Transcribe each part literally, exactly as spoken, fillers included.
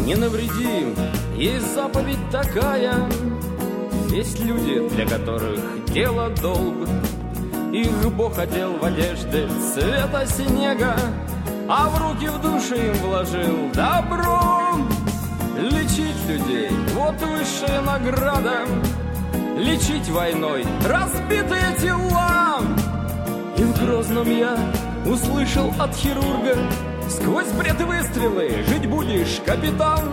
не навреди, есть заповедь такая. Есть люди, для которых дело долг. Их Бог одел в одежды цвета снега, а в руки в душе им вложил добро. Лечить людей — вот высшая награда. Лечить войной разбитые тела. И в Грозном я услышал от хирурга: сквозь бред и выстрелы жить будешь, капитан.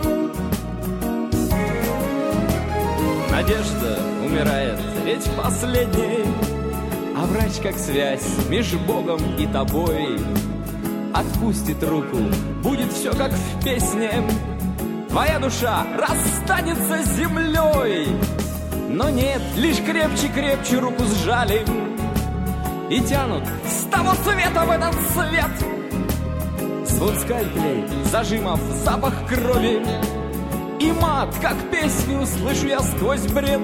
Надежда умирает, ведь последней, а врач как связь меж Богом и тобой. Отпустит руку, будет все как в песне. Твоя душа расстанется с землей. Но нет, лишь крепче-крепче руку сжали и тянут с того света в этот свет. Звон скальпелей, зажимов, запах крови и мат, как песню слышу я сквозь бред.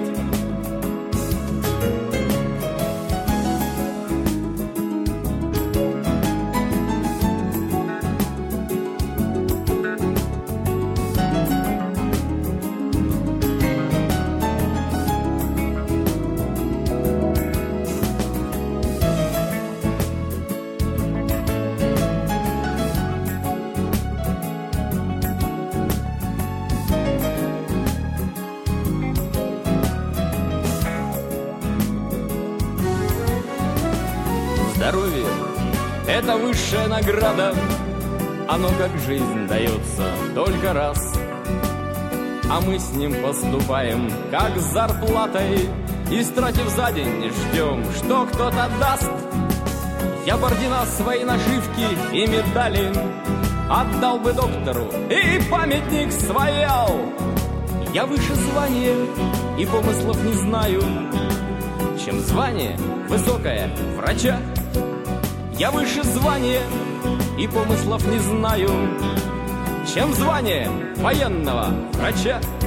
Здоровье — это высшая награда. Оно как жизнь дается только раз, а мы с ним поступаем как с зарплатой, истратив за день, ждем, что кто-то даст. Я бы ордена, свои нашивки и медали отдал бы доктору и памятник своял. Я выше звания и помыслов не знаю, чем звание высокое врача. Я выше звания и помыслов не знаю, чем звание военного врача.